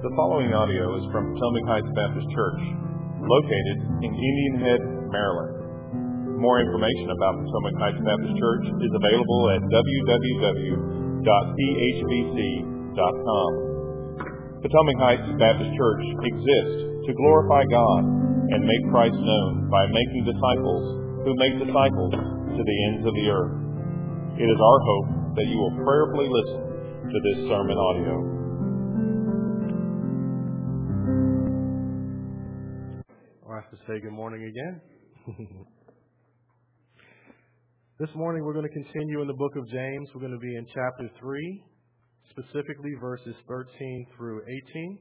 The following audio is from Potomac Heights Baptist Church, located in Indian Head, Maryland. More information about Potomac Heights Baptist Church is available at www.phbc.com. Potomac Heights Baptist Church exists to glorify God and make Christ known by making disciples who make disciples to the ends of the earth. It is our hope that you will prayerfully listen to this sermon audio. I have to say good morning again. This morning we're going to continue in the book of James. We're going to be in chapter 3, specifically verses 13 through 18.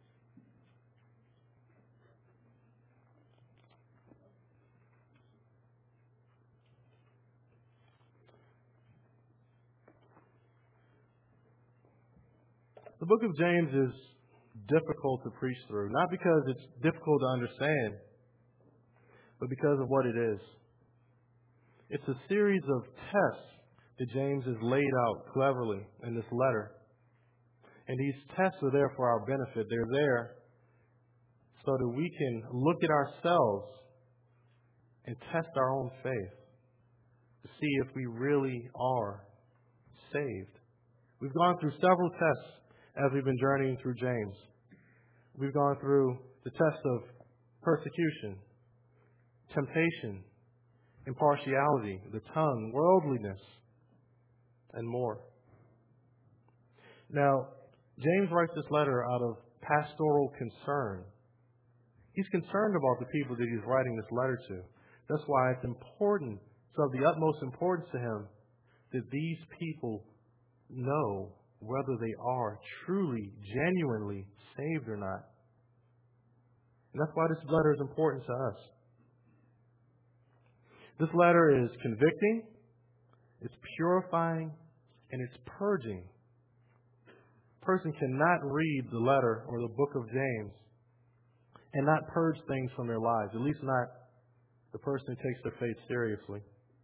The book of James is difficult to preach through, not because it's difficult to understand, but because of what it is. It's a series of tests that James has laid out cleverly in this letter. And these tests are there for our benefit. They're there so that we can look at ourselves and test our own faith to see if we really are saved. We've gone through several tests as we've been journeying through James. We've gone through the test of persecution, temptation, impartiality, the tongue, worldliness, and more. Now, James writes this letter out of pastoral concern. He's concerned about the people that he's writing this letter to. That's why it's important, it's of the utmost importance to him that these people know whether they are truly, genuinely saved or not. And that's why this letter is important to us. This letter is convicting, it's purifying, and it's purging. A person cannot read the letter or the book of James and not purge things from their lives, at least not the person who takes their faith seriously.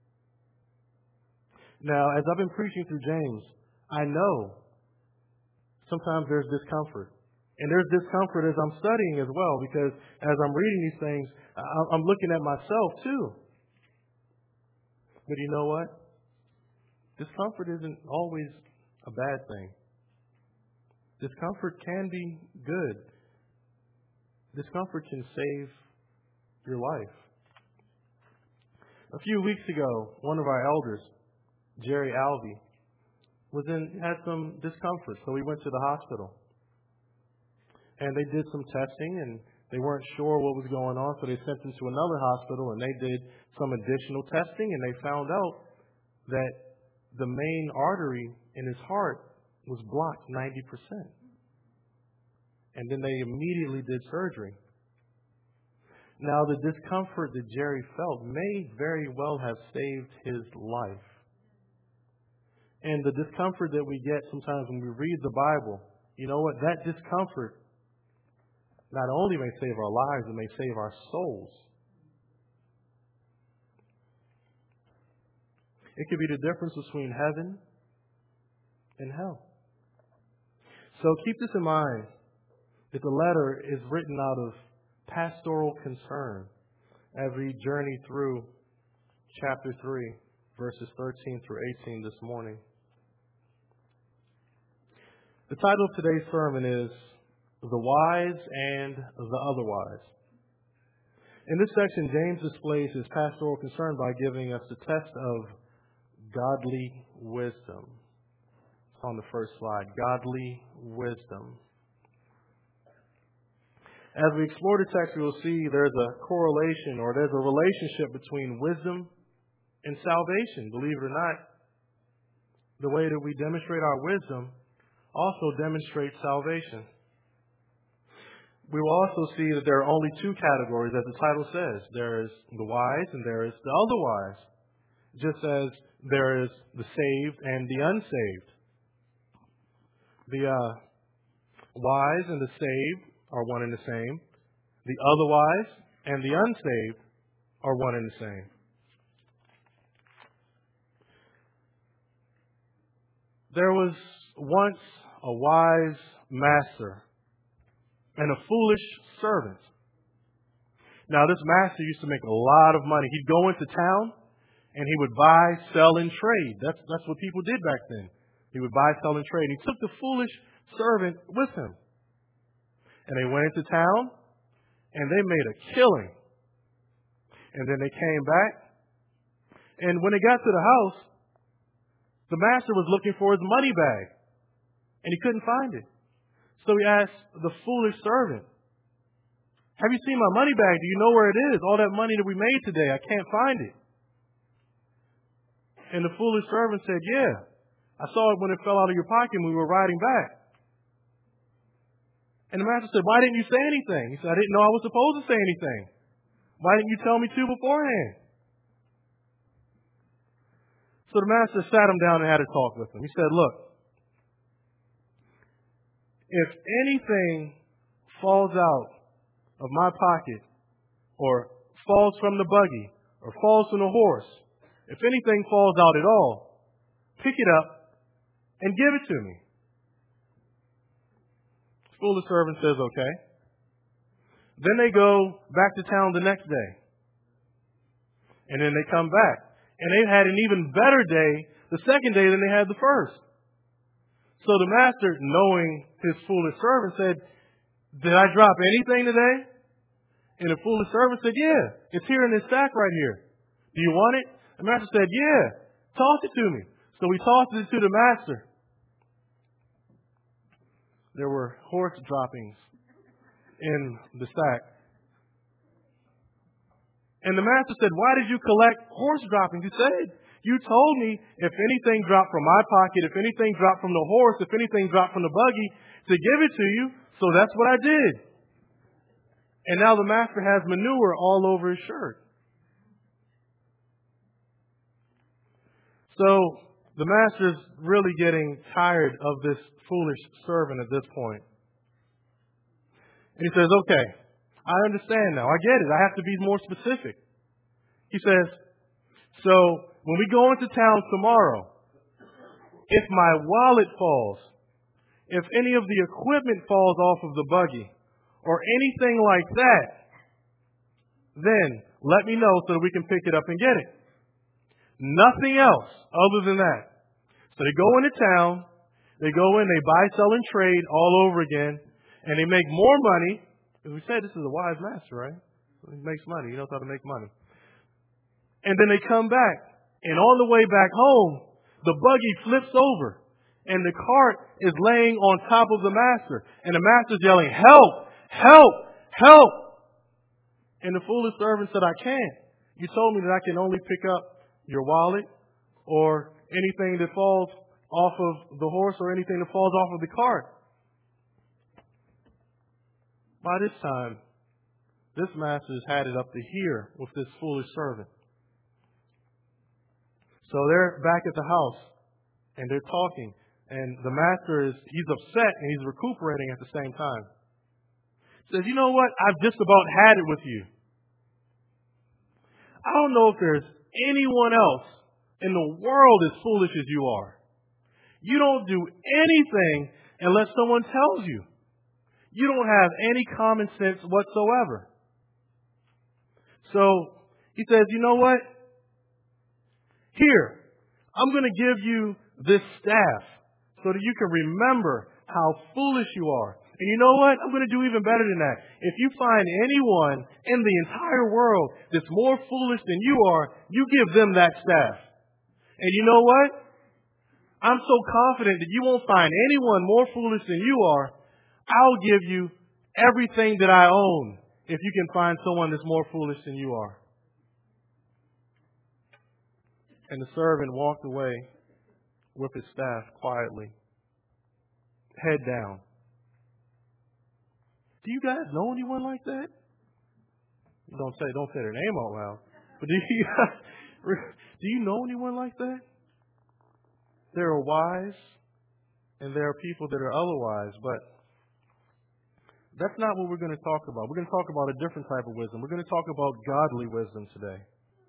Now, as I've been preaching through James, I know sometimes there's discomfort. And there's discomfort as I'm studying as well, because as I'm reading these things, I'm looking at myself too. But you know what? Discomfort isn't always a bad thing. Discomfort can be good. Discomfort can save your life. A few weeks ago, one of our elders, Jerry Alvey, had some discomfort, so we went to the hospital. And they did some testing, and they weren't sure what was going on, so they sent him to another hospital, and they did some additional testing, and they found out that the main artery in his heart was blocked 90%. And then they immediately did surgery. Now, the discomfort that Jerry felt may very well have saved his life. And the discomfort that we get sometimes when we read the Bible, you know what? That discomfort not only may save our lives, it may save our souls. It could be the difference between heaven and hell. So keep this in mind, that the letter is written out of pastoral concern as we journey through chapter 3, verses 13 through 18 this morning. The title of today's sermon is The Wise and the Otherwise. In this section, James displays his pastoral concern by giving us the test of godly wisdom. It's on the first slide, godly wisdom. As we explore the text, we will see there's a correlation or there's a relationship between wisdom and salvation. Believe it or not, the way that we demonstrate our wisdom also demonstrates salvation. We will also see that there are only two categories, as the title says. There is the wise and there is the otherwise, just as there is the saved and the unsaved. The wise and the saved are one and the same. The otherwise and the unsaved are one and the same. There was once a wise master and a foolish servant. Now, this master used to make a lot of money. He'd go into town and he would buy, sell, and trade. That's what people did back then. He would buy, sell, and trade. He took the foolish servant with him. And they went into town and they made a killing. And then they came back. And when they got to the house, the master was looking for his money bag. And he couldn't find it. So he asked the foolish servant, "Have you seen my money bag? Do you know where it is? All that money that we made today, I can't find it." And the foolish servant said, "Yeah, I saw it when it fell out of your pocket when we were riding back." And the master said, "Why didn't you say anything?" He said, "I didn't know I was supposed to say anything. Why didn't you tell me to beforehand?" So the master sat him down and had a talk with him. He said, "Look, if anything falls out of my pocket or falls from the buggy or falls from the horse, if anything falls out at all, pick it up and give it to me." The foolish servant says, "Okay." Then they go back to town the next day. And then they come back. And they had an even better day the second day than they had the first. So the master, knowing his foolish servant, said, "Did I drop anything today?" And the foolish servant said, "Yeah, it's here in this sack right here. Do you want it?" The master said, "Yeah, toss it to me." So he tossed it to the master. There were horse droppings in the sack. And the master said, "Why did you collect horse droppings?" He said, "You told me if anything dropped from my pocket, if anything dropped from the horse, if anything dropped from the buggy, to give it to you. So that's what I did." And now the master has manure all over his shirt. So the master's really getting tired of this foolish servant at this point. And he says, "Okay, I understand now. I get it. I have to be more specific." He says, "So when we go into town tomorrow, if my wallet falls, if any of the equipment falls off of the buggy, or anything like that, then let me know so that we can pick it up and get it. Nothing else other than that." So they go into town, they go in, they buy, sell, and trade all over again, and they make more money. As we said, this is a wise master, right? He makes money. He knows how to make money. And then they come back, and on the way back home, the buggy flips over, and the cart is laying on top of the master, and the master's yelling, "Help! Help! Help!" And the foolish servant said, "I can't. You told me that I can only pick up your wallet or anything that falls off of the horse or anything that falls off of the cart." By this time, this master's had it up to here with this foolish servant. So they're back at the house and they're talking, and the master he's upset and he's recuperating at the same time. He says, "You know what? I've just about had it with you. I don't know if there's anyone else in the world as foolish as you are. You don't do anything unless someone tells you. You don't have any common sense whatsoever." So he says, "You know what? Here, I'm going to give you this staff so that you can remember how foolish you are. And you know what? I'm going to do even better than that. If you find anyone in the entire world that's more foolish than you are, you give them that staff. And you know what? I'm so confident that you won't find anyone more foolish than you are. I'll give you everything that I own if you can find someone that's more foolish than you are." And the servant walked away with his staff quietly, head down. Do you guys know anyone like that? Don't say their name out loud. But do you know anyone like that? There are wise and there are people that are otherwise, but that's not what we're going to talk about. We're going to talk about a different type of wisdom. We're going to talk about godly wisdom today.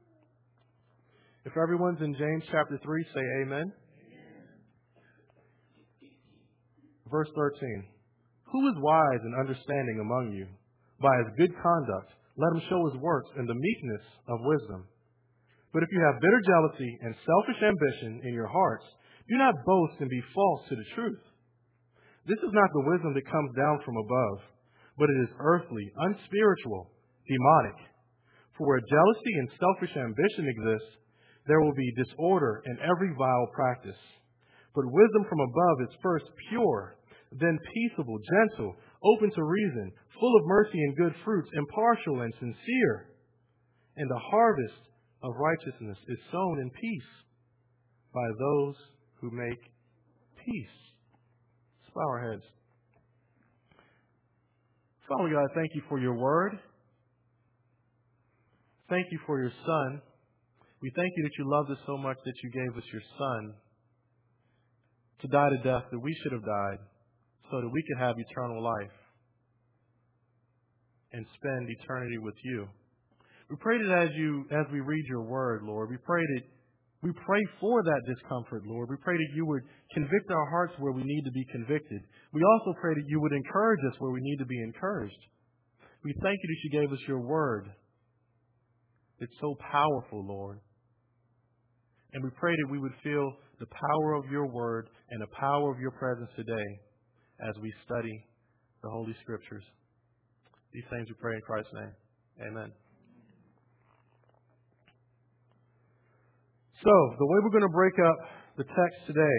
If everyone's in James chapter 3, say amen. Verse 13. Who is wise and understanding among you? By his good conduct, let him show his works in the meekness of wisdom. But if you have bitter jealousy and selfish ambition in your hearts, do not boast and be false to the truth. This is not the wisdom that comes down from above, but it is earthly, unspiritual, demonic. For where jealousy and selfish ambition exist, there will be disorder and every vile practice. But wisdom from above is first pure, then peaceable, gentle, open to reason, full of mercy and good fruits, impartial and sincere. And the harvest of righteousness is sown in peace by those who make peace. Let's bow our heads. Father God, thank you for your word. Thank you for your Son. We thank you that you loved us so much that you gave us your Son to die the death that we should have died so that we could have eternal life and spend eternity with you. We pray that as we read your word, Lord, we pray for that discomfort, Lord. We pray that you would convict our hearts where we need to be convicted. We also pray that you would encourage us where we need to be encouraged. We thank you that you gave us your word. It's so powerful, Lord. And we pray that we would feel the power of your word and the power of your presence today as we study the Holy Scriptures. These things we pray in Christ's name. Amen. So, the way we're going to break up the text today,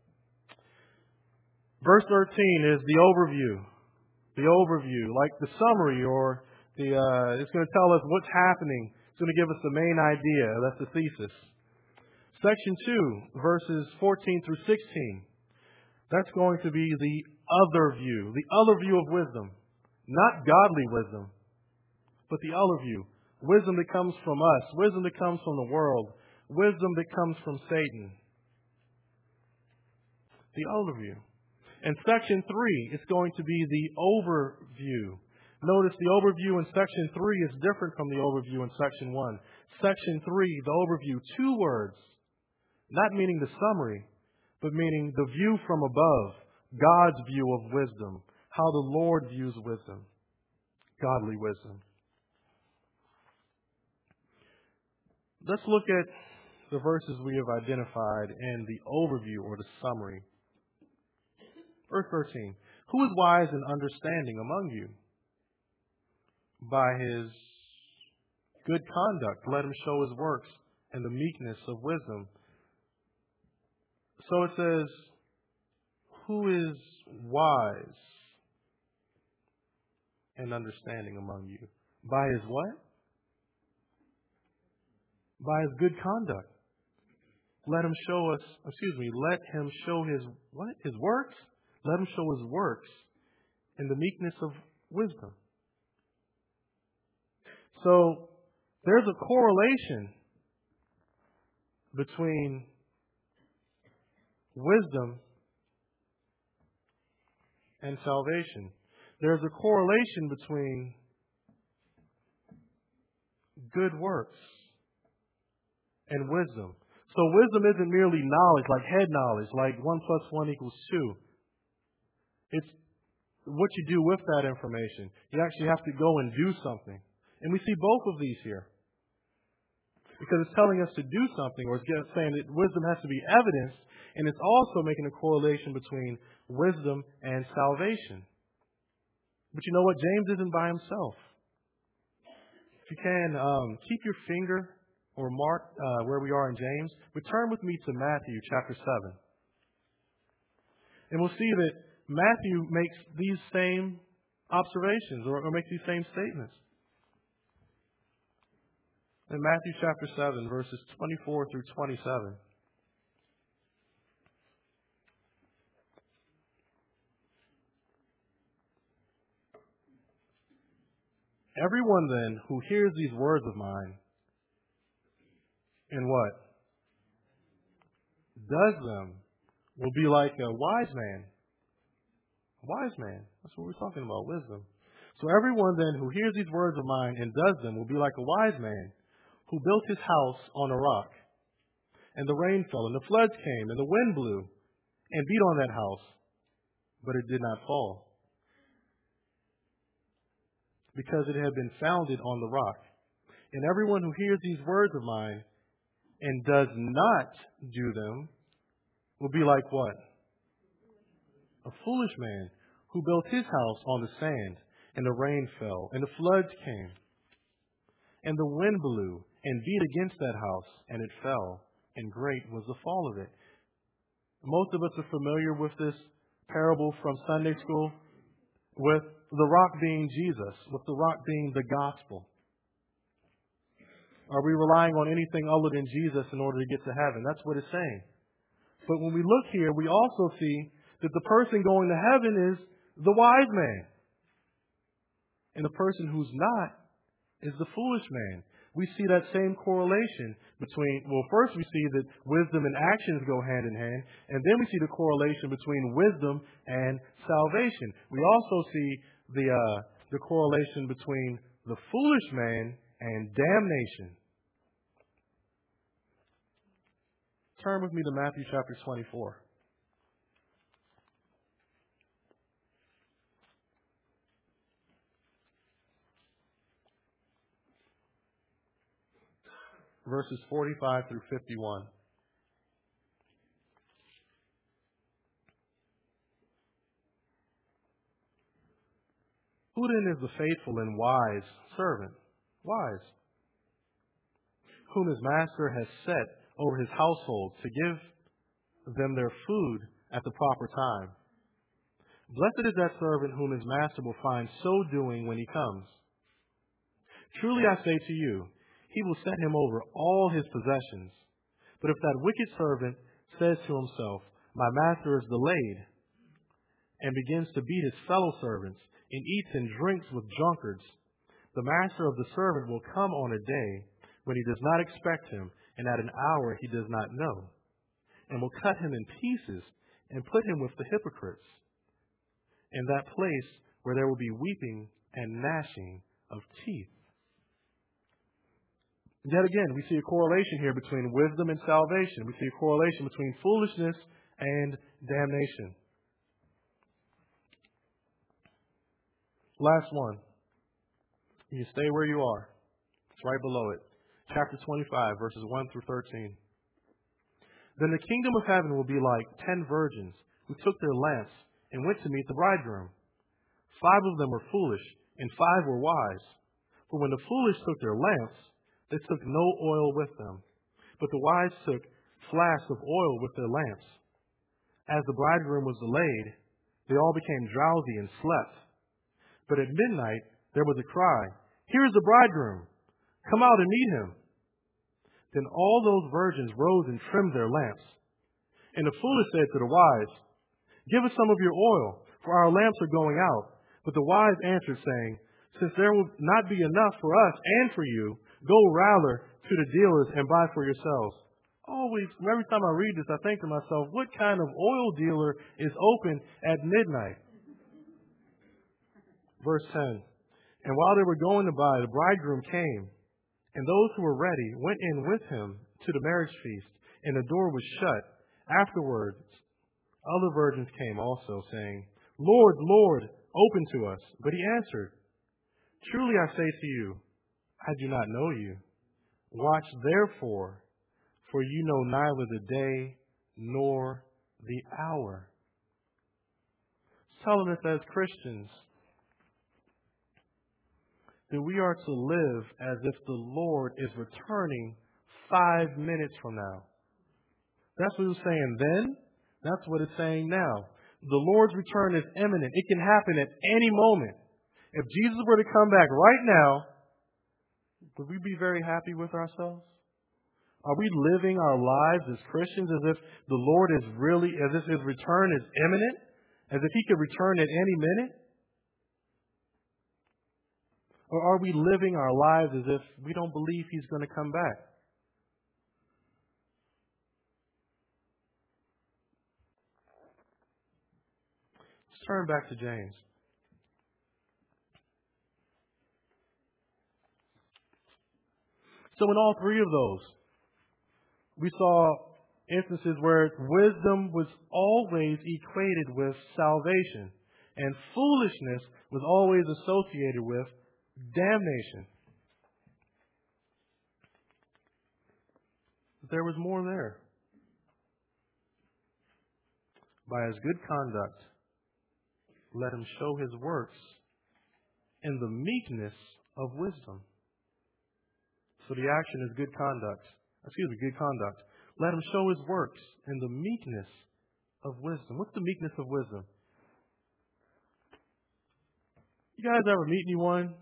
verse 13 is the overview. The overview, like the summary, or it's going to tell us what's happening. It's going to give us the main idea. That's the thesis. Section 2, verses 14 through 16. That's going to be the other view of wisdom. Not godly wisdom, but the other view. Wisdom that comes from us, wisdom that comes from the world, wisdom that comes from Satan. The overview. And section 3 is going to be the overview. Notice the overview in section 3 is different from the overview in section 1. Section 3, the overview, 2 words. Not meaning the summary, but meaning the view from above, God's view of wisdom, how the Lord views wisdom, godly wisdom. Let's look at the verses we have identified in the overview or the summary. Verse 13, who is wise and understanding among you? By his good conduct, let him show his works and the meekness of wisdom. So it says, who is wise and understanding among you? By his what? By his good conduct. Let him show his what? His works? Let him show his works in the meekness of wisdom. So there's a correlation between wisdom and salvation. There's a correlation between good works and wisdom. So wisdom isn't merely knowledge, like head knowledge, like 1 + 1 = 2. It's what you do with that information. You actually have to go and do something. And we see both of these here. Because it's telling us to do something, or it's saying that wisdom has to be evidenced, and it's also making a correlation between wisdom and salvation. But you know what? James isn't by himself. If you can, keep your finger or mark where we are in James. Return with me to Matthew chapter 7. And we'll see that Matthew makes these same observations or makes these same statements. In Matthew chapter 7, verses 24 through 27. Everyone then who hears these words of mine and what? Does them will be like a wise man. A wise man. That's what we're talking about, wisdom. So everyone then who hears these words of mine and does them will be like a wise man who built his house on a rock. And the rain fell, and the floods came, and the wind blew, and beat on that house, but it did not fall, because it had been founded on the rock. And everyone who hears these words of mine and does not do them will be like what? A foolish man who built his house on the sand, and the rain fell, and the floods came, and the wind blew and beat against that house, and it fell, and great was the fall of it. Most of us are familiar with this parable from Sunday school, with the rock being Jesus, with the rock being the gospel. Are we relying on anything other than Jesus in order to get to heaven? That's what it's saying. But when we look here, we also see that the person going to heaven is the wise man. And the person who's not is the foolish man. We see that same correlation between, well, first we see that wisdom and actions go hand in hand, and then we see the correlation between wisdom and salvation. We also see the correlation between the foolish man and damnation. Turn with me to Matthew chapter 24. Verses 45 through 51. Who then is the faithful and wise servant? Wise. Whom his master has set over his household to give them their food at the proper time. Blessed is that servant whom his master will find so doing when he comes. Truly I say to you, he will set him over all his possessions. But if that wicked servant says to himself, my master is delayed, and begins to beat his fellow servants, and eats and drinks with drunkards, the master of the servant will come on a day when he does not expect him, and at an hour he does not know, and will cut him in pieces and put him with the hypocrites, in that place where there will be weeping and gnashing of teeth. Yet again, we see a correlation here between wisdom and salvation. We see a correlation between foolishness and damnation. Last one. You stay where you are. It's right below it. Chapter 25, verses 1 through 13. Then the kingdom of heaven will be like 10 virgins who took their lamps and went to meet the bridegroom. 5 of them were foolish, and 5 were wise. For when the foolish took their lamps, they took no oil with them, but the wise took flasks of oil with their lamps. As the bridegroom was delayed, they all became drowsy and slept. But at midnight there was a cry, "Here is the bridegroom! Come out and meet him!" Then all those virgins rose and trimmed their lamps. And the foolish said to the wise, "Give us some of your oil, for our lamps are going out." But the wise answered, saying, "Since there will not be enough for us and for you, go rather to the dealers and buy for yourselves." Always, every time I read this, I think to myself, what kind of oil dealer is open at midnight? Verse 10. And while they were going to buy, the bridegroom came, and those who were ready went in with him to the marriage feast, and the door was shut. Afterwards, other virgins came also, saying, "Lord, Lord, open to us." But he answered, "Truly I say to you, I do not know you. Watch therefore, for you know neither the day nor the hour." It's telling us as Christians that we are to live as if the Lord is returning 5 minutes from now. That's what it was saying then. That's what it's saying now. The Lord's return is imminent. It can happen at any moment. If Jesus were to come back right now, would we be very happy with ourselves? Are we living our lives as Christians as if the Lord is really, as if His return is imminent? As if He could return at any minute? Or are we living our lives as if we don't believe He's going to come back? Let's turn back to James. So in all 3 of those, we saw instances where wisdom was always equated with salvation, and foolishness was always associated with damnation. But there was more there. By his good conduct, let him show his works in the meekness of wisdom. So the action is good conduct. Good conduct. Let him show his works in the meekness of wisdom. What's the meekness of wisdom? You guys ever meet anyone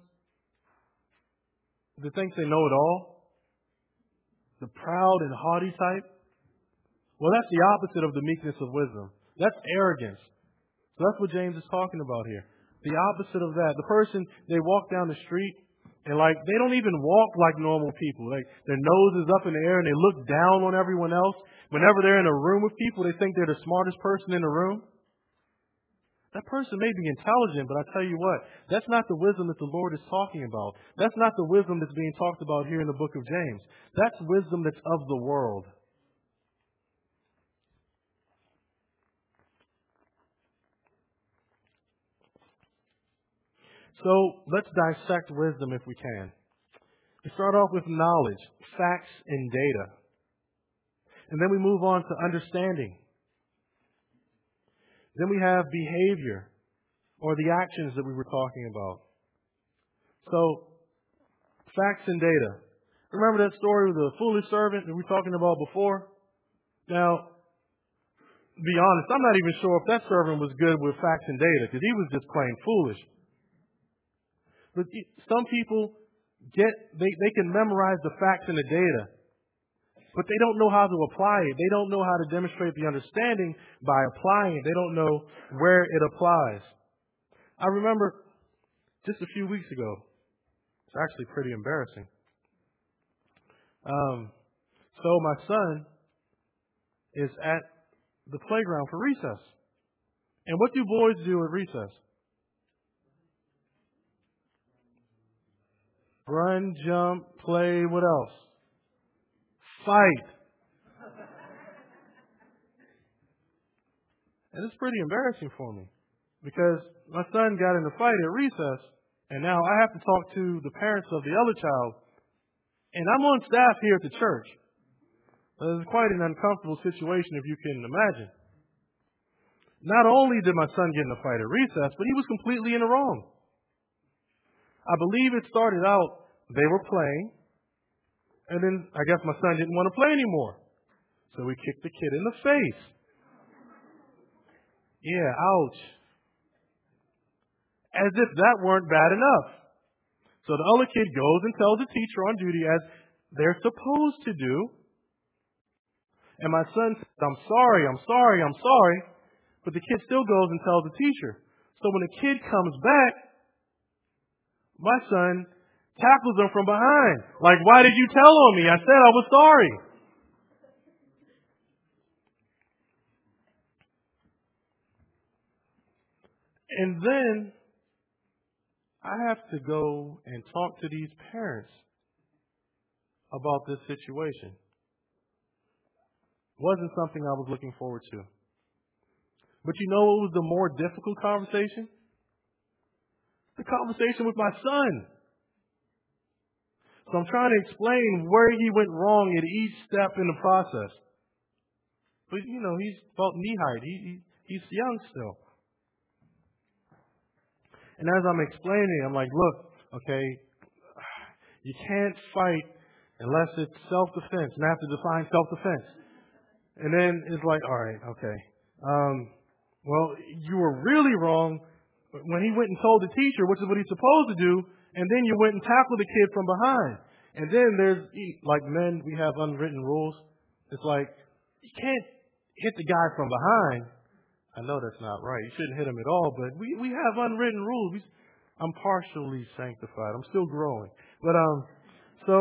that thinks they know it all? The proud and haughty type? Well, that's the opposite of the meekness of wisdom. That's arrogance. So that's what James is talking about here. The opposite of that. The person, they walk down the street and they don't even walk like normal people. Like their nose is up in the air and they look down on everyone else. Whenever they're in a room with people, they think they're the smartest person in the room. That person may be intelligent, but I tell you what, that's not the wisdom that the Lord is talking about. That's not the wisdom that's being talked about here in the book of James. That's wisdom that's of the world. So let's dissect wisdom if we can. We start off with knowledge, facts, and data. And then we move on to understanding. Then we have behavior, or the actions that we were talking about. So, facts and data. Remember that story of the foolish servant that we were talking about before? Now, to be honest, I'm not even sure if that servant was good with facts and data, because he was just plain foolish. But some people they can memorize the facts and the data, but they don't know how to apply it. They don't know how to demonstrate the understanding by applying it. They don't know where it applies. I remember just a few weeks ago, it's actually pretty embarrassing. So my son is at the playground for recess. And what do boys do at recess? Run, jump, play, what else? Fight. And it's pretty embarrassing for me because my son got in a fight at recess, and now I have to talk to the parents of the other child, and I'm on staff here at the church. It's quite an uncomfortable situation, if you can imagine. Not only did my son get in a fight at recess, but he was completely in the wrong. I believe it started out, they were playing, and then I guess my son didn't want to play anymore. So we kicked the kid in the face. Yeah, ouch. As if that weren't bad enough. So the other kid goes and tells the teacher on duty, as they're supposed to do. And my son says, I'm sorry. But the kid still goes and tells the teacher. So when the kid comes back, my son tackles him from behind. Like, why did you tell on me? I said I was sorry. And then I have to go and talk to these parents about this situation. Wasn't something I was looking forward to. But you know what was the more difficult conversation? The conversation with my son. So I'm trying to explain where he went wrong at each step in the process. But, he's about knee height. He's young still. And as I'm explaining, I'm like, look, okay, you can't fight unless it's self-defense. And I have to define self-defense. And then it's like, all right, okay. Well, you were really wrong when he went and told the teacher, which is what he's supposed to do, and then you went and tackled the kid from behind. And then there's, like men, we have unwritten rules. It's like, you can't hit the guy from behind. I know that's not right. You shouldn't hit him at all, but we have unwritten rules. I'm partially sanctified. I'm still growing. But, so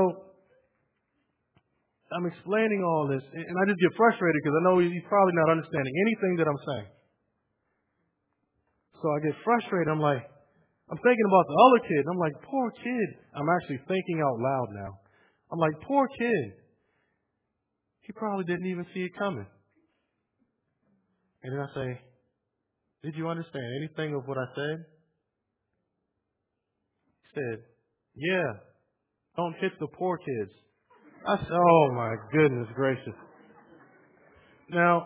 I'm explaining all this, and I just get frustrated because I know he's probably not understanding anything that I'm saying. So I get frustrated. I'm like, I'm thinking about the other kid. I'm like, poor kid. I'm actually thinking out loud now. I'm like, poor kid. He probably didn't even see it coming. And then I say, did you understand anything of what I said? He said, Yeah, don't hit the poor kids. Oh my goodness gracious. Now,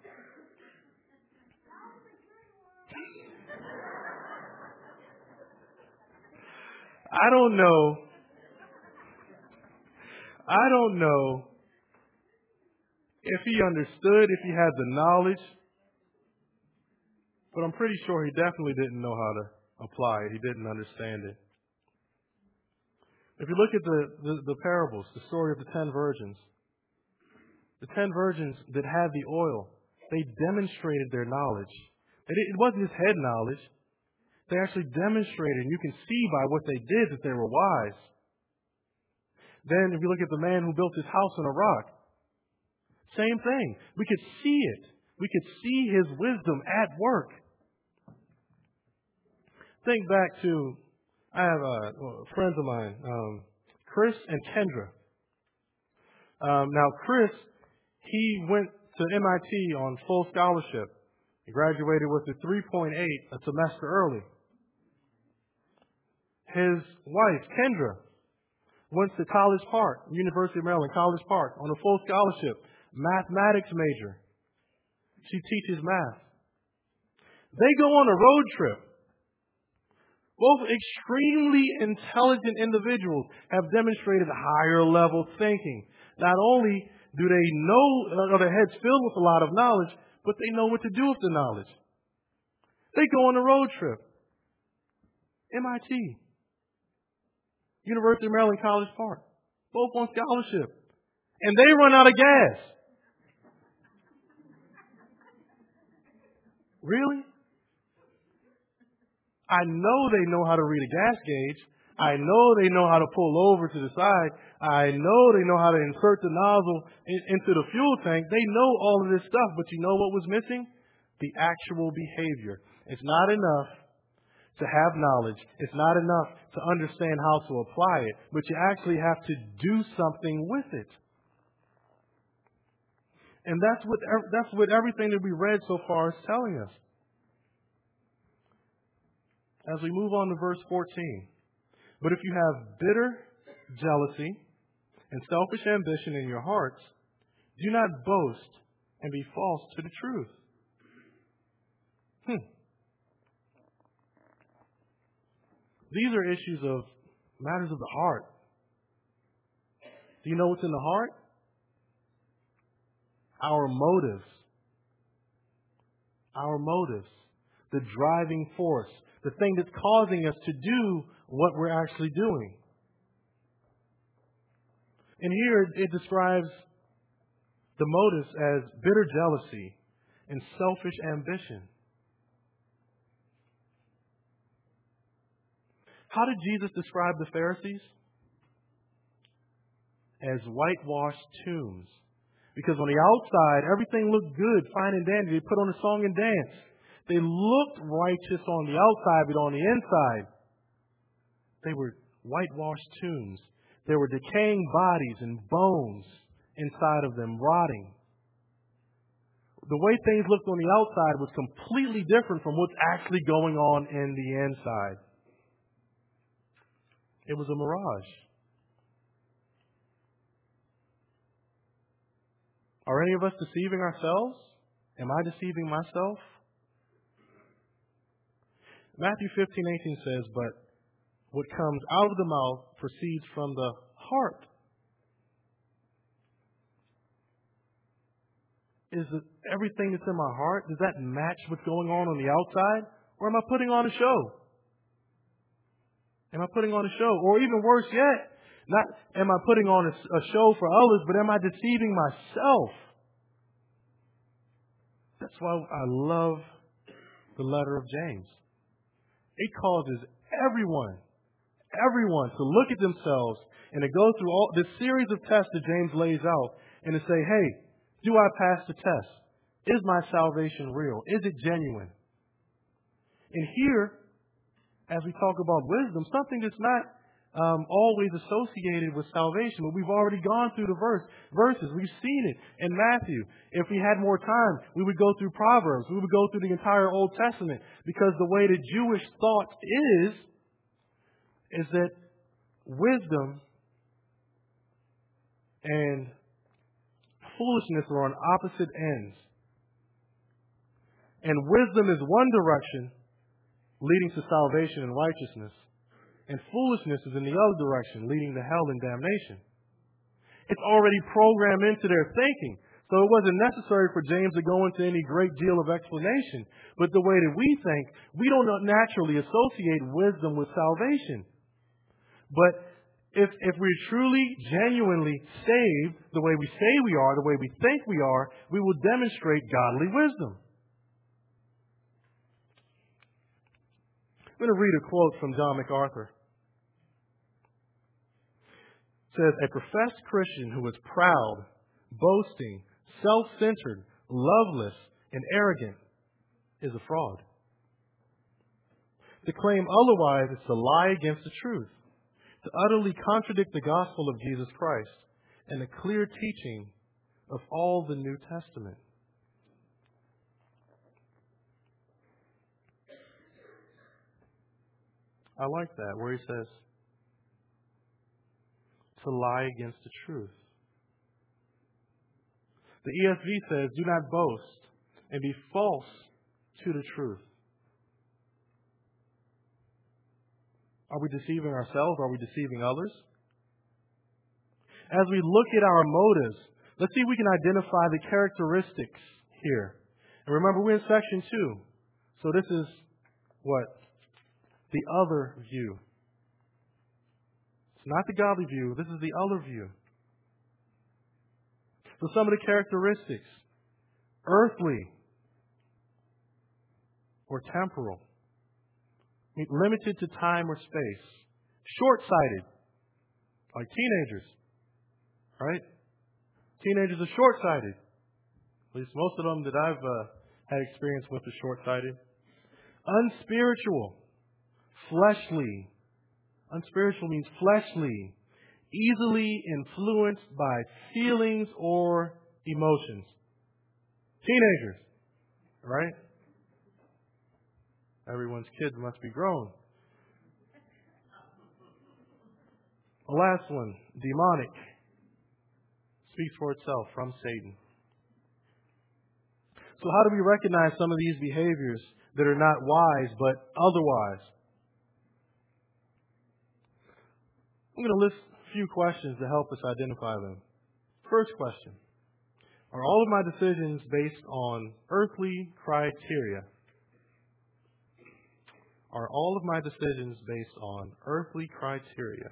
I don't know if he understood, if he had the knowledge, but I'm pretty sure he definitely didn't know how to apply it. He didn't understand it. If you look at the parables, the story of the 10 virgins that had the oil, they demonstrated their knowledge. It wasn't just head knowledge. They actually demonstrated, and you can see by what they did that they were wise. Then if you look at the man who built his house on a rock, same thing. We could see it. We could see his wisdom at work. Think back to, I have friends of mine, Chris and Kendra. Now, Chris, he went to MIT on full scholarship. He graduated with a 3.8 a semester early. His wife, Kendra, went to College Park, University of Maryland, College Park, on a full scholarship, mathematics major. She teaches math. They go on a road trip. Both extremely intelligent individuals have demonstrated higher level thinking. Not only do they know, or their heads filled with a lot of knowledge, but they know what to do with the knowledge. They go on a road trip. MIT. University of Maryland, College Park. Both on scholarship. And they run out of gas. Really? I know they know how to read a gas gauge. I know they know how to pull over to the side. I know they know how to insert the nozzle into the fuel tank. They know all of this stuff, but you know what was missing? The actual behavior. It's not enough to have knowledge. It's not enough to understand how to apply it, but you actually have to do something with it. And that's what everything that we read so far is telling us. As we move on to verse 14. But if you have bitter jealousy and selfish ambition in your hearts, do not boast and be false to the truth. These are issues of matters of the heart. Do you know what's in the heart? Our motives. Our motives. The driving force. The thing that's causing us to do what we're actually doing. And here it describes the motives as bitter jealousy and selfish ambition. How did Jesus describe the Pharisees? As whitewashed tombs. Because on the outside, everything looked good, fine and dandy. They put on a song and dance. They looked righteous on the outside, but on the inside, they were whitewashed tombs. There were decaying bodies and bones inside of them, rotting. The way things looked on the outside was completely different from what's actually going on in the inside. It was a mirage. Are any of us deceiving ourselves? Am I deceiving myself? Matthew 15:18 says, but what comes out of the mouth proceeds from the heart. Is it everything that's in my heart, does that match what's going on the outside? Or am I putting on a show? Am I putting on a show? Or even worse yet, not am I putting on a show for others, but am I deceiving myself? That's why I love the letter of James. It causes everyone to look at themselves and to go through all this series of tests that James lays out and to say, hey, do I pass the test? Is my salvation real? Is it genuine? And here, as we talk about wisdom, something that's not always associated with salvation, but we've already gone through the verses. We've seen it in Matthew. If we had more time, we would go through Proverbs. We would go through the entire Old Testament, because the way the Jewish thought is that wisdom and foolishness are on opposite ends. And wisdom is one direction, leading to salvation and righteousness. And foolishness is in the other direction, leading to hell and damnation. It's already programmed into their thinking. So it wasn't necessary for James to go into any great deal of explanation. But the way that we think, we don't naturally associate wisdom with salvation. But if we're truly, genuinely saved the way we say we are, the way we think we are, we will demonstrate godly wisdom. I'm going to read a quote from John MacArthur. It says, "A professed Christian who is proud, boasting, self-centered, loveless, and arrogant is a fraud. To claim otherwise is to lie against the truth, to utterly contradict the gospel of Jesus Christ and the clear teaching of all the New Testament." I like that, where he says, to lie against the truth. The ESV says, do not boast and be false to the truth. Are we deceiving ourselves? Are we deceiving others? As we look at our motives, let's see if we can identify the characteristics here. And remember, we're in section 2. So this is what? The other view. It's not the godly view. This is the other view. So some of the characteristics: earthly or temporal, limited to time or space, short-sighted, like teenagers, right? Teenagers are short-sighted. At least most of them that I've had experience with are short-sighted. Unspiritual. Fleshly. Unspiritual means fleshly, easily influenced by feelings or emotions. Teenagers, right? Everyone's kids must be grown. The last one, demonic, speaks for itself, from Satan. So how do we recognize some of these behaviors that are not wise but otherwise? I'm going to list a few questions to help us identify them. First question: are all of my decisions based on earthly criteria? Are all of my decisions based on earthly criteria?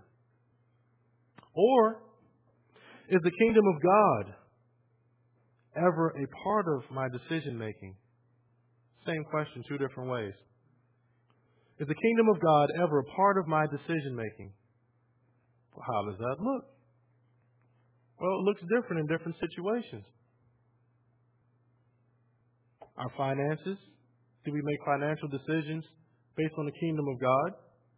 Or is the kingdom of God ever a part of my decision making? Same question, two different ways. Is the kingdom of God ever a part of my decision making? Well, how does that look? Well, it looks different in different situations. Our finances. Do we make financial decisions based on the kingdom of God?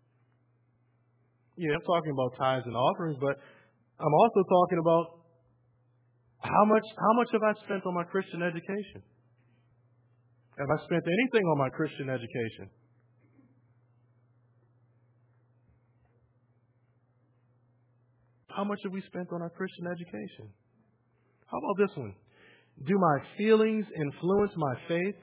Yeah, I'm talking about tithes and offerings, but I'm also talking about how much have I spent on my Christian education? Have I spent anything on my Christian education? How much have we spent on our Christian education? How about this one? Do my feelings influence my faith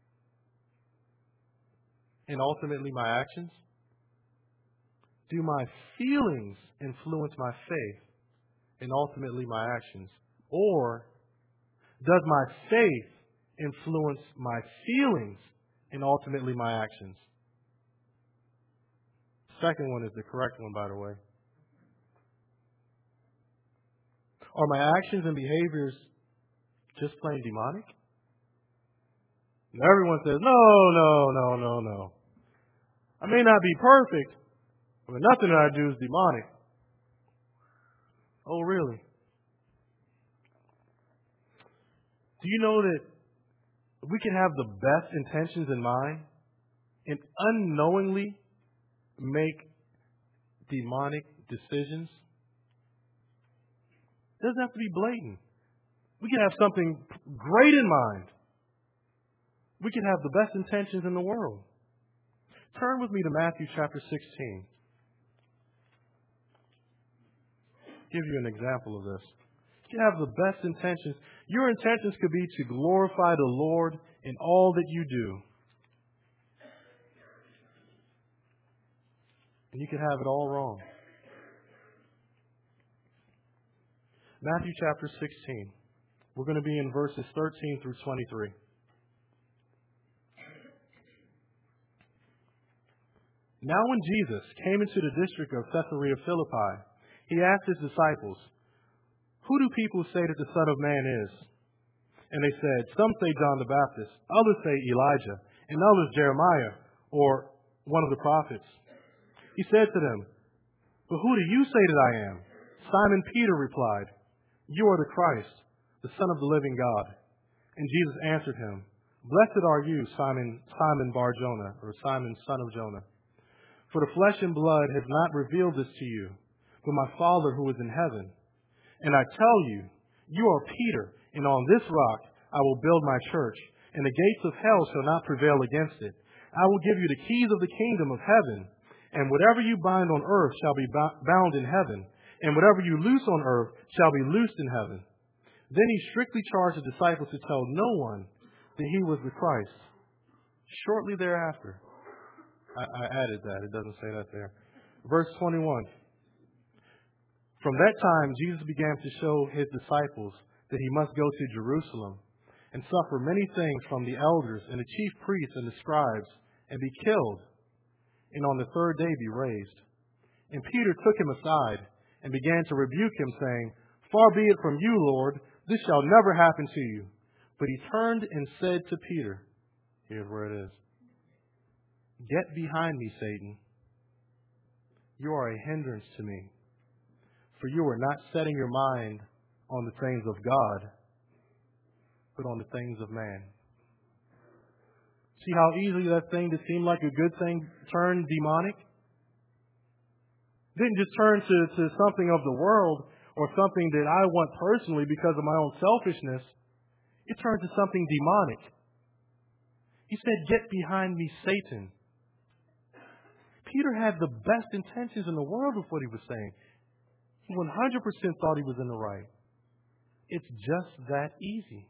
and ultimately my actions? Do my feelings influence my faith and ultimately my actions? Or does my faith influence my feelings and ultimately my actions? Second one is the correct one, by the way. Are my actions and behaviors just plain demonic? And everyone says, no. I may not be perfect, but nothing that I do is demonic. Oh, really? Do you know that we can have the best intentions in mind and unknowingly make demonic decisions? It doesn't have to be blatant. We can have something great in mind. We can have the best intentions in the world. Turn with me to Matthew chapter 16. give you an example of this. You can have the best intentions. Your intentions could be to glorify the Lord in all that you do. And you can have it all wrong. Matthew chapter 16. We're going to be in verses 13 through 23. Now when Jesus came into the district of Caesarea Philippi, he asked his disciples, "Who do people say that the Son of Man is?" And they said, "Some say John the Baptist, others say Elijah, and others Jeremiah, or one of the prophets." He said to them, "But who do you say that I am?" Simon Peter replied, "You are the Christ, the Son of the living God." And Jesus answered him, "Blessed are you, Simon Bar-Jonah, or Simon, son of Jonah. For the flesh and blood has not revealed this to you, but my Father who is in heaven. And I tell you, you are Peter, and on this rock I will build my church, and the gates of hell shall not prevail against it. I will give you the keys of the kingdom of heaven, and whatever you bind on earth shall be bound in heaven, and whatever you loose on earth shall be loosed in heaven." Then he strictly charged the disciples to tell no one that he was the Christ. Shortly thereafter, I added that. It doesn't say that there. Verse 21. From that time, Jesus began to show his disciples that he must go to Jerusalem and suffer many things from the elders and the chief priests and the scribes, and be killed, and on the third day be raised. And Peter took him aside and began to rebuke him, saying, "Far be it from you, Lord, this shall never happen to you." But he turned and said to Peter, here's where it is, "Get behind me, Satan. You are a hindrance to me, for you are not setting your mind on the things of God, but on the things of man." See how easily that thing that seemed like a good thing turned demonic? Didn't just turn to something of the world or something that I want personally because of my own selfishness. It turned to something demonic. He said, "Get behind me, Satan." Peter had the best intentions in the world with what he was saying. He 100% thought he was in the right. It's just that easy.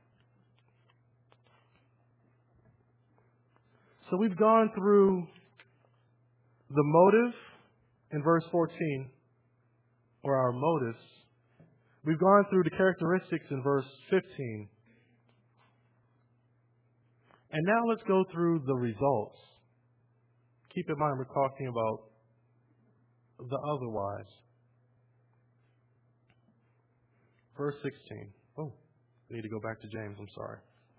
So we've gone through the motive in verse 14, or our motives. We've gone through the characteristics in verse 15. And now let's go through the results. Keep in mind we're talking about the otherwise. Verse 16. Oh, I need to go back to James, I'm sorry.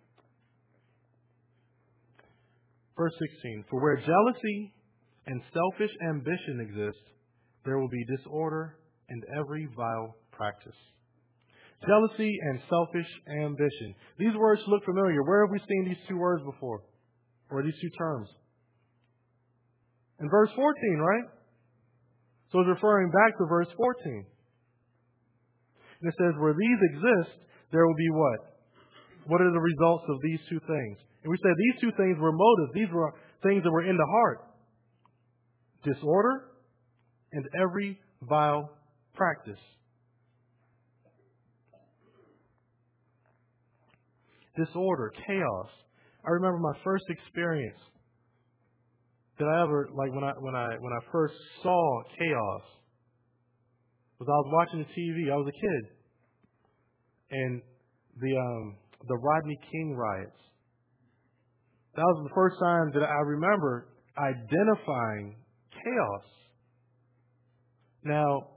Verse 16. For where jealousy and selfish ambition exist, there will be disorder and every vile practice. Jealousy and selfish ambition. These words look familiar. Where have we seen these two words before? Or these two terms? In verse 14, right? So it's referring back to verse 14. And it says, where these exist, there will be what? What are the results of these two things? And we said these two things were motives. These were things that were in the heart. Disorder and every vile practice. Disorder, chaos. I remember my first experience that I ever, like when I first saw chaos, was I was watching the TV. I was a kid, and the Rodney King riots. That was the first time that I remember identifying chaos. Now,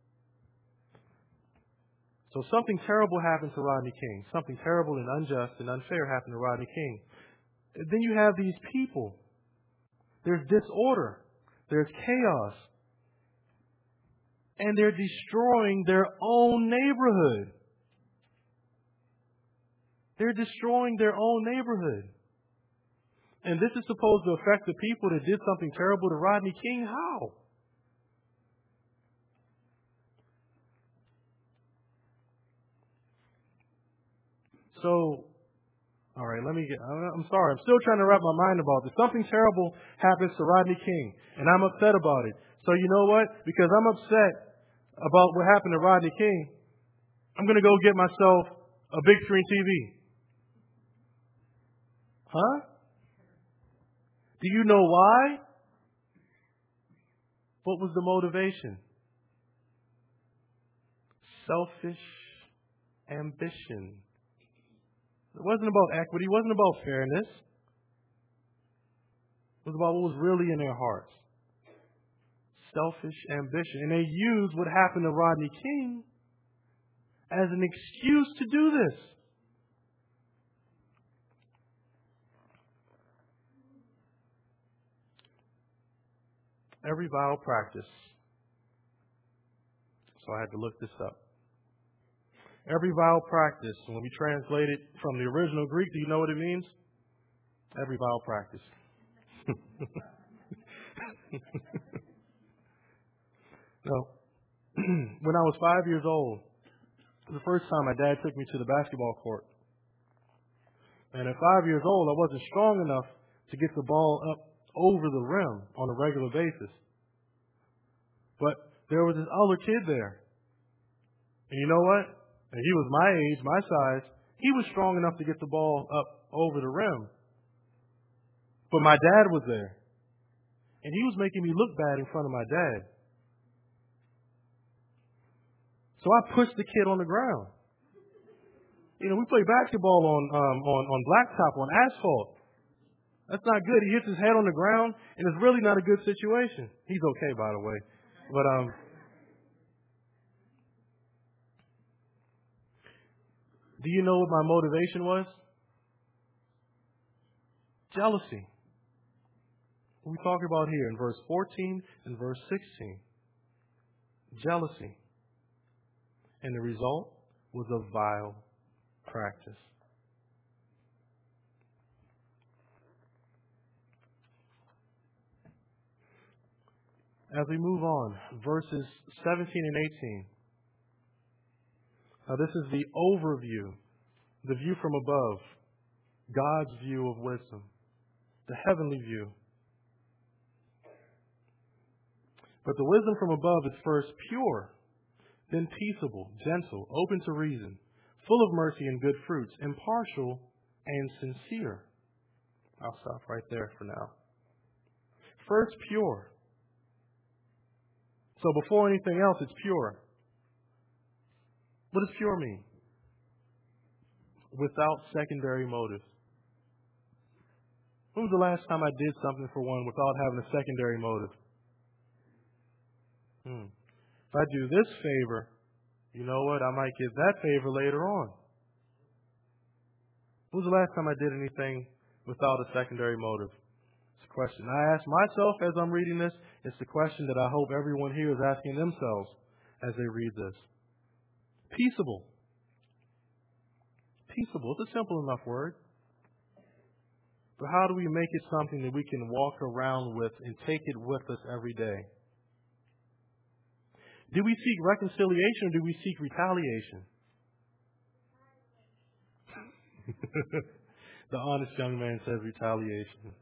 so something terrible happened to Rodney King. Something terrible and unjust and unfair happened to Rodney King. Then you have these people. There's disorder. There's chaos. And they're destroying their own neighborhood. They're destroying their own neighborhood. And this is supposed to affect the people that did something terrible to Rodney King? How? So, all right, I'm sorry. I'm still trying to wrap my mind about this. Something terrible happens to Rodney King, and I'm upset about it. So you know what? Because I'm upset, about what happened to Rodney King, I'm going to go get myself a big screen TV. Huh? Do you know why? What was the motivation? Selfish ambition. It wasn't about equity. It wasn't about fairness. It was about what was really in their hearts. Selfish ambition. And they used what happened to Rodney King as an excuse to do this. Every vile practice. So I had to look this up. Every vile practice, when we translate it from the original Greek, do you know what it means? Every vile practice. No. When I was 5 years old, the first time my dad took me to the basketball court. And at 5 years old, I wasn't strong enough to get the ball up over the rim on a regular basis. But there was this other kid there. And you know what? And he was my age, my size. He was strong enough to get the ball up over the rim. But my dad was there. And he was making me look bad in front of my dad. So I pushed the kid on the ground. You know, we play basketball on blacktop, on asphalt. That's not good. He hits his head on the ground, and it's really not a good situation. He's okay, by the way. But do you know what my motivation was? Jealousy. What we talk about here in verse 14 and verse 16. Jealousy. And the result was a vile practice. As we move on, verses 17 and 18. Now, this is the overview, the view from above, God's view of wisdom, the heavenly view. But the wisdom from above is first pure, then peaceable, gentle, open to reason, full of mercy and good fruits, impartial and sincere. I'll stop right there for now. First, pure. So before anything else, it's pure. What does pure mean? Without secondary motives. When was the last time I did something for one without having a secondary motive? If I do this favor, you know what? I might get that favor later on. When was the last time I did anything without a secondary motive? It's a question I ask myself as I'm reading this. It's the question that I hope everyone here is asking themselves as they read this. Peaceable. Peaceable. It's a simple enough word. But how do we make it something that we can walk around with and take it with us every day? Do we seek reconciliation or do we seek retaliation? The honest young man says retaliation.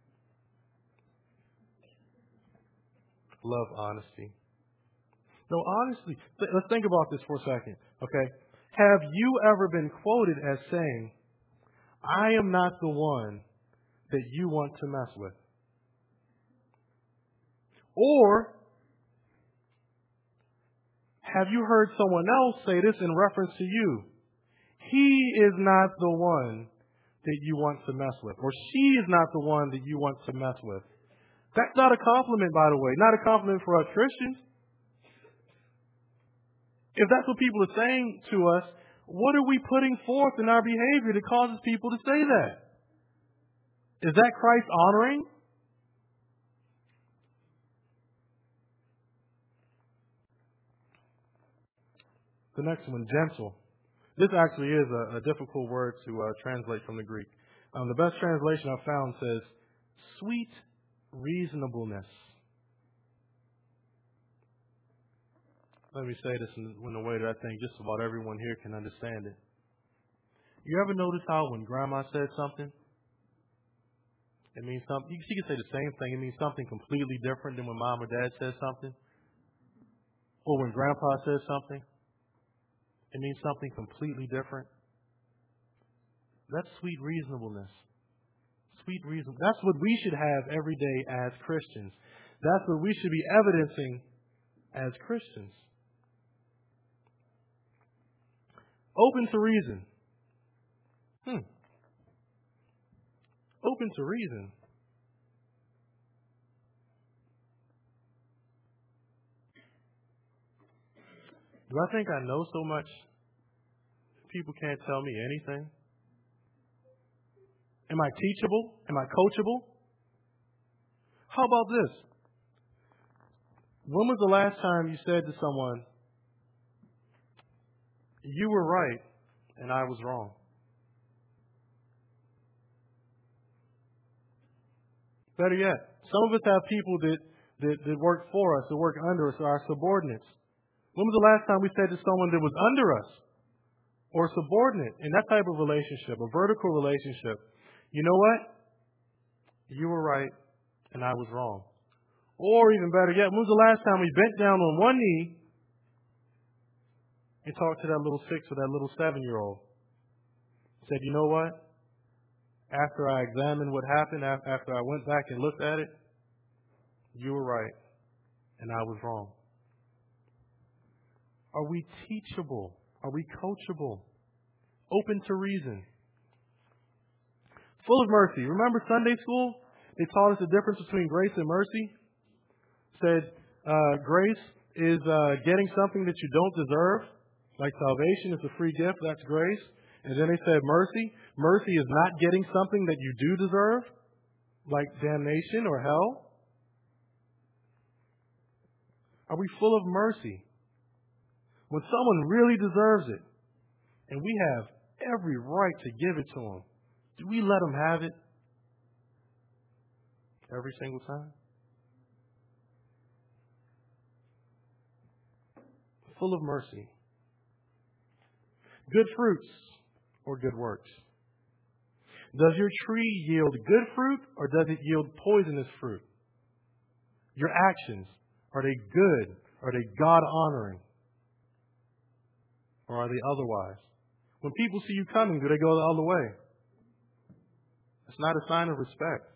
Love honesty. No, honestly, let's think about this for a second, okay? Have you ever been quoted as saying, I am not the one that you want to mess with? Or have you heard someone else say this in reference to you? He is not the one that you want to mess with. Or she is not the one that you want to mess with. That's not a compliment, by the way. Not a compliment for us Christians. If that's what people are saying to us, what are we putting forth in our behavior that causes people to say that? Is that Christ honoring? The next one, gentle. This actually is a difficult word to translate from the Greek. The best translation I've found says, sweet reasonableness. Let me say this in a way that I think just about everyone here can understand it. You ever notice how when Grandma says something, it means something? She can say the same thing. It means something completely different than when Mom or Dad says something. Or when Grandpa says something, it means something completely different. That's sweet reasonableness. Sweet reason. That's what we should have every day as Christians. That's what we should be evidencing as Christians. Open to reason. Open to reason. Do I think I know so much? People can't tell me anything. Am I teachable? Am I coachable? How about this? When was the last time you said to someone, you were right and I was wrong? Better yet, some of us have people that work for us, that work under us, our subordinates. When was the last time we said to someone that was under us or subordinate in that type of relationship, a vertical relationship, you know what? You were right and I was wrong. Or even better yet, when was the last time we bent down on one knee and talked to that little 6 or that little 7-year-old? Said, you know what? After I examined what happened, after I went back and looked at it, you were right and I was wrong. Are we teachable? Are we coachable? Open to reason? Full of mercy. Remember Sunday school? They taught us the difference between grace and mercy. Said grace is getting something that you don't deserve, like salvation is a free gift. That's grace. And then they said mercy. Mercy is not getting something that you do deserve, like damnation or hell. Are we full of mercy? When someone really deserves it, and we have every right to give it to them, do we let them have it every single time? Full of mercy. Good fruits or good works? Does your tree yield good fruit or does it yield poisonous fruit? Your actions, are they good? Are they God-honoring? Or are they otherwise? When people see you coming, do they go the other way? It's not a sign of respect.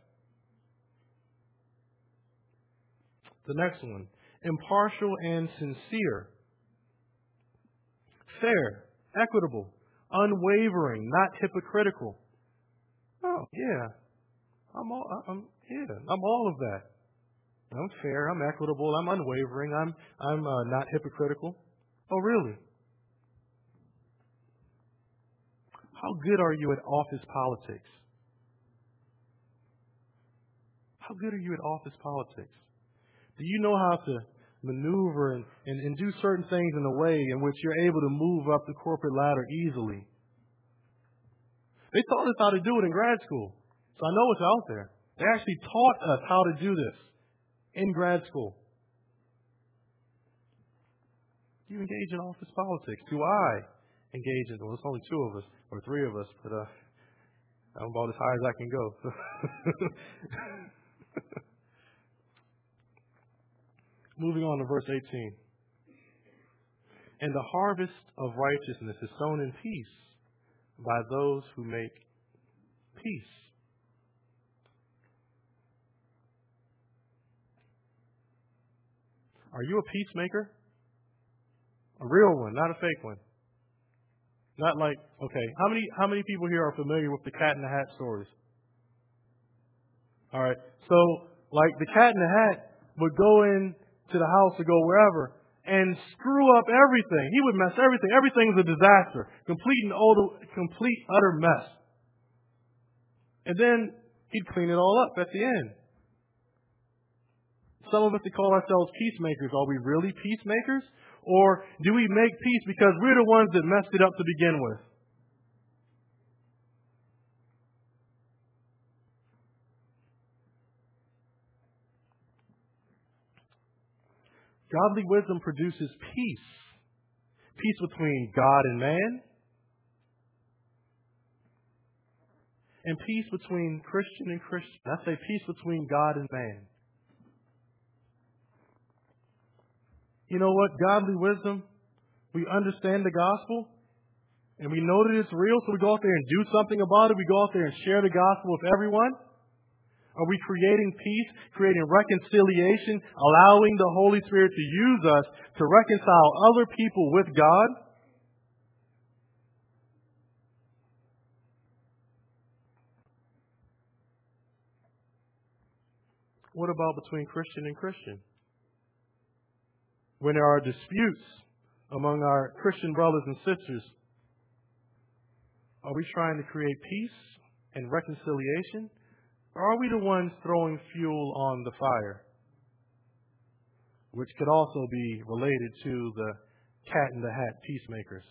The next one, impartial and sincere. Fair, equitable, unwavering, not hypocritical. Oh, yeah. I'm all of that. I'm fair, I'm equitable, I'm unwavering, I'm not hypocritical. Oh, really? How good are you at office politics? How good are you at office politics? Do you know how to maneuver and do certain things in a way in which you're able to move up the corporate ladder easily? They taught us how to do it in grad school, so I know it's out there. They actually taught us how to do this in grad school. Do you engage in office politics? Do I engage in? Well, it's only 2 of us or 3 of us, but I'm about as high as I can go. Moving on to verse 18. And the harvest of righteousness is sown in peace by those who make peace. Are you a peacemaker? A real one, not a fake one. Not like, okay, how many people here are familiar with the Cat in the Hat stories? All right. So, like the Cat in the Hat would go in to the house or go wherever and screw up everything. He would mess everything. Everything was a disaster. Complete utter mess. And then he'd clean it all up at the end. Some of us that call ourselves peacemakers, are we really peacemakers? Or do we make peace because we're the ones that messed it up to begin with? Godly wisdom produces peace. Peace between God and man. And peace between Christian and Christian. I say peace between God and man. you know what? Godly wisdom, we understand the gospel, and we know that it's real, so we go out there and do something about it. We go out there and share the gospel with everyone. Are we creating peace, creating reconciliation, allowing the Holy Spirit to use us to reconcile other people with God? What about between Christian and Christian? When there are disputes among our Christian brothers and sisters, are we trying to create peace and reconciliation? Or are we the ones throwing fuel on the fire? Which could also be related to the cat in the hat peacemakers.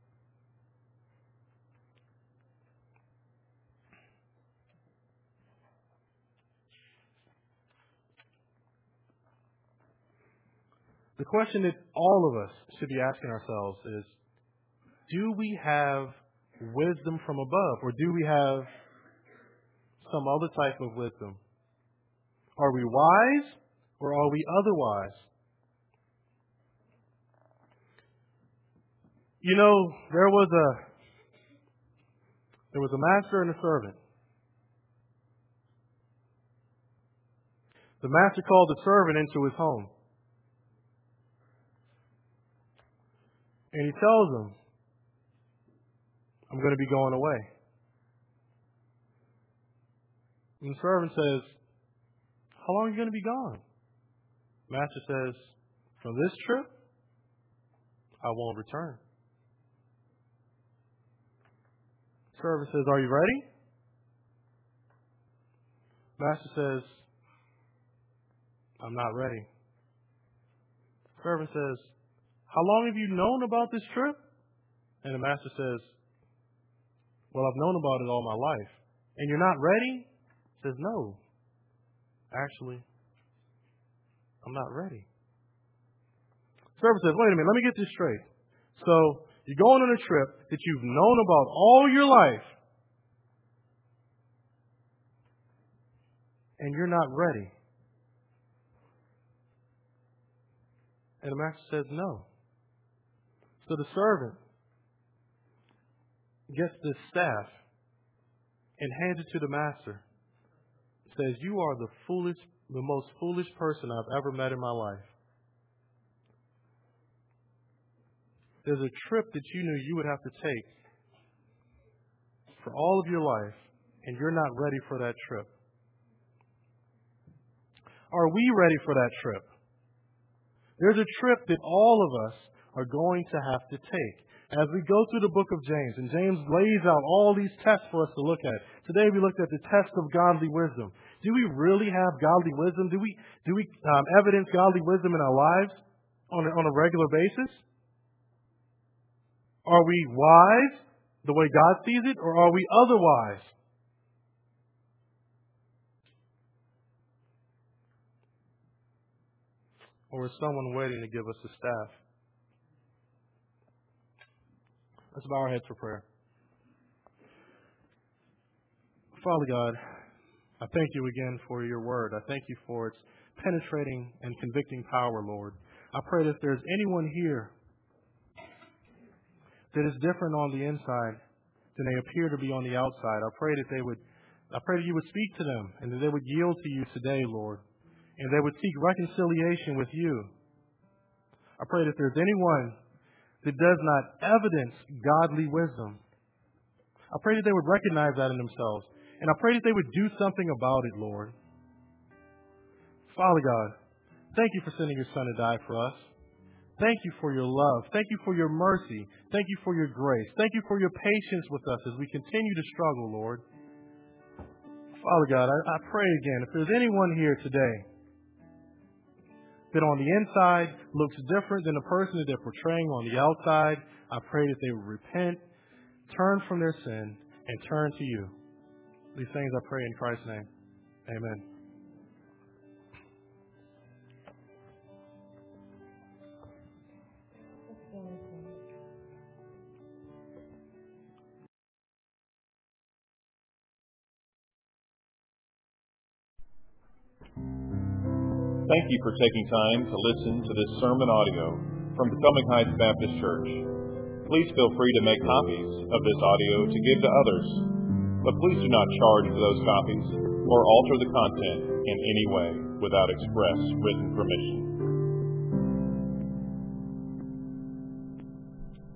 The question that all of us should be asking ourselves is, do we have wisdom from above, or do we have some other type of wisdom? Are we wise, or are we otherwise? You know, there was a master and a servant. The master called the servant into his home. And he tells him, I'm going to be going away. And the servant says, how long are you going to be gone? Master says, from this trip, I won't return. Servant says, are you ready? Master says, I'm not ready. Servant says, how long have you known about this trip? And the master says, well, I've known about it all my life. And you're not ready? He says, no. Actually, I'm not ready. Servant says, wait a minute, let me get this straight. So, you're going on a trip that you've known about all your life, and you're not ready. And the master says, no. So the servant gets this staff and hands it to the master. Says, you are the most foolish person I've ever met in my life. There's a trip that you knew you would have to take for all of your life, and you're not ready for that trip. Are we ready for that trip? There's a trip that all of us are going to have to take as we go through the book of James. And James lays out all these tests for us to look at. Today we looked at the test of godly wisdom. Do we really have godly wisdom? Do we evidence godly wisdom in our lives on a regular basis? Are we wise the way God sees it, or are we otherwise? Or is someone waiting to give us the staff? Let's bow our heads for prayer. Father God, I thank you again for your word. I thank you for its penetrating and convicting power, Lord. I pray that if there's anyone here that is different on the inside than they appear to be on the outside, I pray that you would speak to them and that they would yield to you today, Lord, and they would seek reconciliation with you. I pray that if there's anyone that does not evidence godly wisdom, I pray that they would recognize that in themselves. And I pray that they would do something about it, Lord. Father God, thank you for sending your Son to die for us. Thank you for your love. Thank you for your mercy. Thank you for your grace. Thank you for your patience with us as we continue to struggle, Lord. Father God, I pray again, if there's anyone here today that on the inside looks different than the person that they're portraying on the outside, I pray that they would repent, turn from their sin, and turn to you. These things I pray in Christ's name. Amen. Thank you for taking time to listen to this sermon audio from Potomac Heights Baptist Church. Please feel free to make copies of this audio to give to others, but please do not charge for those copies or alter the content in any way without express written permission.